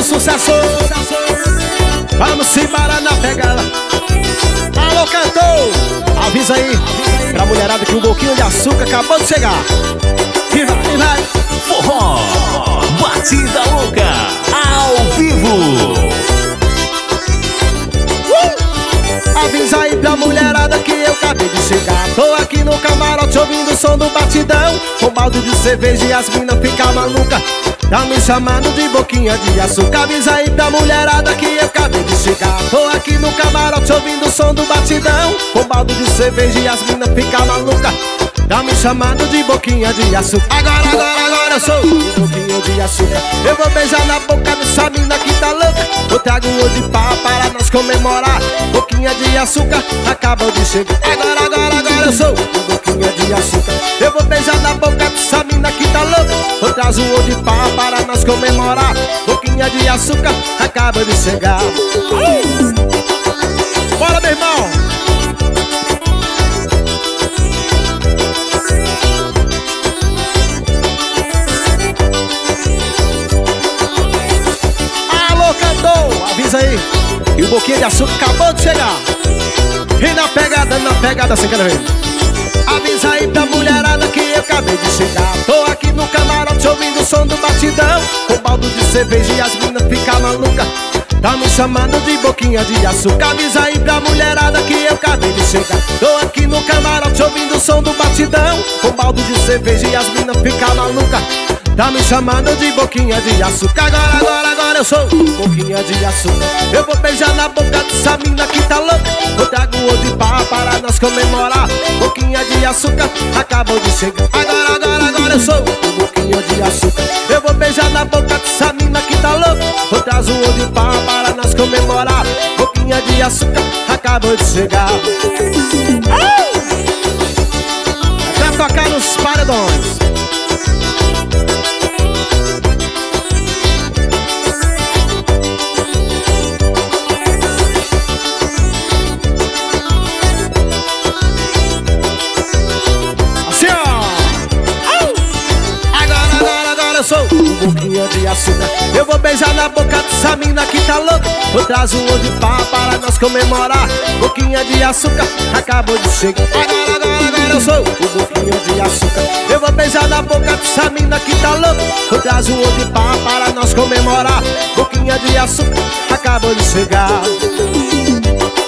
sucesso. Vamos embora na pegada. Alô, cantor, avisa aí pra mulherada que um pouquinho de açúcar acabou de chegar. E vai. Forró, batida louca, ao vivo. Avisa aí pra mulherada que eu acabei de chegar. Tô aqui no camarote ouvindo o som do batidão. Com balde de cerveja e as minas ficam malucas. Tá me chamando de boquinha de açúcar. Avisa aí pra mulherada que eu acabei de chegar. Tô aqui no camarote ouvindo o som do batidão. Com balde de cerveja e as minas ficam malucas. Tá me chamando de boquinha de açúcar. Agora eu sou boquinha de açúcar. Eu vou beijar na boca dessa mina que tá louca. Eu trago um de pá para nós comemorar. Boquinha de açúcar, acabou de chegar. Agora eu sou boquinha de açúcar. Eu vou beijar na boca dessa mina que tá louca. Eu trago um de pá para nós comemorar. Boquinha de açúcar, acabou de chegar. Bora, meu irmão! Avisa aí, e o boquinha de açúcar acabou de chegar. E na pegada, você quer ver? Avisa aí pra mulherada que eu acabei de chegar. Tô aqui no camarote ouvindo o som do batidão. Com baldo de cerveja e as minas ficam malucas. Tá me chamando de boquinha de açúcar. Avisa aí pra mulherada que eu acabei de chegar. Tô aqui no camarote ouvindo o som do batidão. Com baldo de cerveja e as minas ficam malucas. Tá me chamando de boquinha de açúcar. Agora eu sou boquinha de açúcar. Eu vou beijar na boca dessa mina que tá louca. Eu trago um de pá para nós comemorar. Boquinha de açúcar, acabou de chegar. Agora eu sou boquinha de açúcar. Eu vou beijar na boca dessa mina que tá louca. Eu trago um de pá para nós comemorar. Boquinha de açúcar, acabou de chegar. É pra tocar nos paredões. Eu sou boquinha de açúcar. Eu vou beijar na boca dessa mina que tá louca. Eu trago um de pá para nós comemorar. Boquinha de açúcar, acabou de chegar. Agora eu sou boquinha de açúcar. Eu vou beijar na boca dessa mina que tá louca. Eu trago um de pá para nós comemorar. Boquinha de açúcar, acabou de chegar.